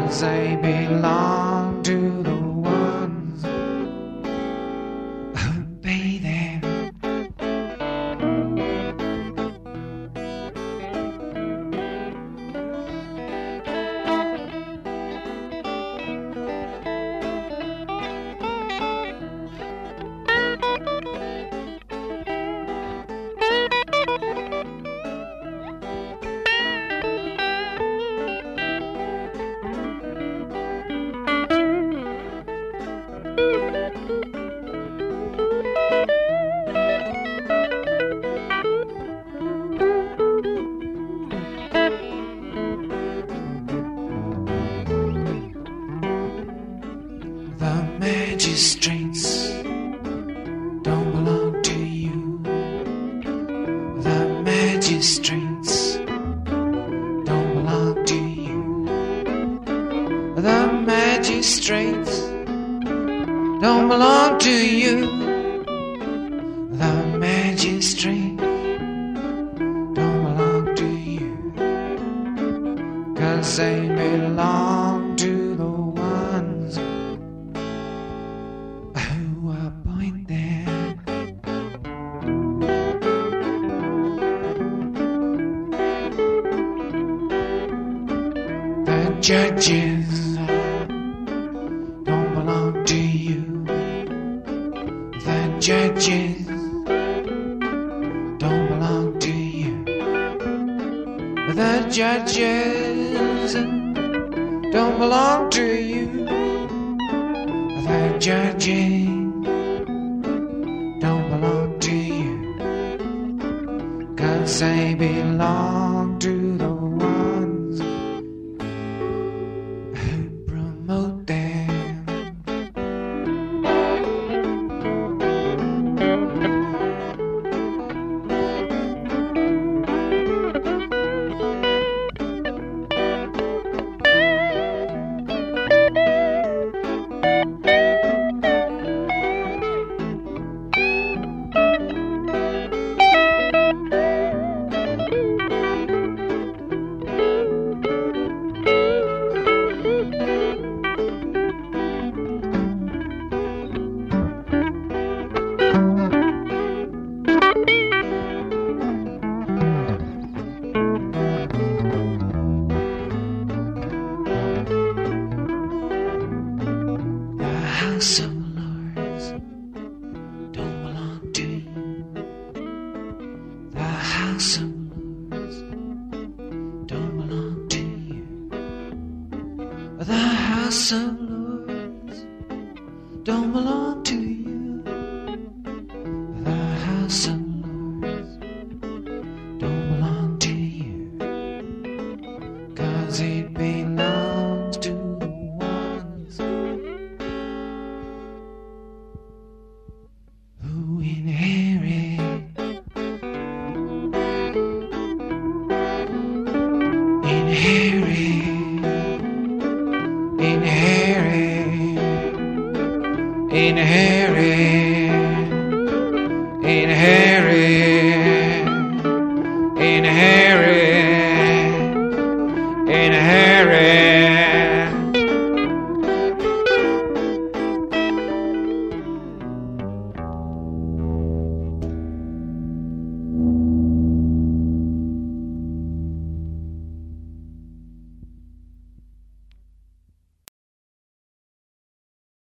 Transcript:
'cause they belong to the ones who pay them. The magistrates don't belong to you. The magistrates don't belong to you. The magistrates don't belong to you. The magistrates don't belong to you, 'cause they belong to the ones who appoint them. The judges don't belong to you. The judges don't belong to you. The judges don't belong to you. The judges don't belong to you, 'cause they belong to the ones who promote them. House of Lords don't belong to you. The House of Lords don't belong to you. The House of Lords don't belong to you. The House of Lords don't belong to you, 'cause it belongs to the ones who inherit inherit